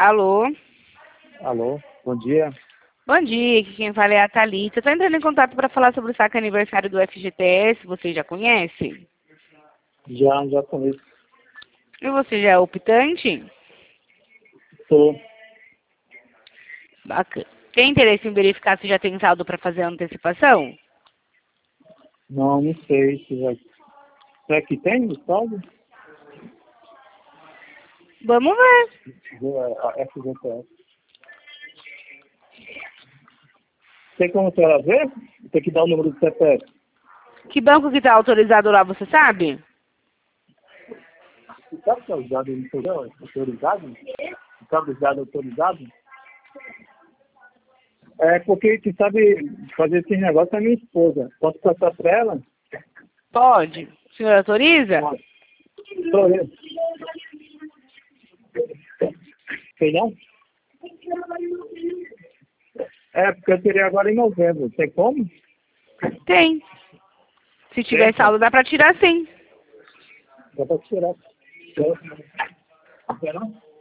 Alô? Alô, bom dia. Bom dia, aqui quem fala é a Thalita. Estou entrando em contato para falar sobre o saque aniversário do FGTS. Você já conhece? Já conheço. E você já é optante? Sou. Bacana. Tem interesse em verificar se já tem saldo para fazer a antecipação? Não sei se vai. Será que tem o saldo? Vamos ver. A FGTS. Tem como a senhora ver? Tem que dar o número do CPF. Que banco que está autorizado lá, você sabe? Você sabe que é usado autorizado? Sabe usado autorizado? É porque que sabe fazer esse negócio é minha esposa. Posso passar para ela? Pode. O senhor autoriza? Pode. Sou eu. Sei não? É, porque eu teria agora em novembro. Tem como? Tem. Se tiver saldo, dá para tirar sim. Dá para tirar. Quer não?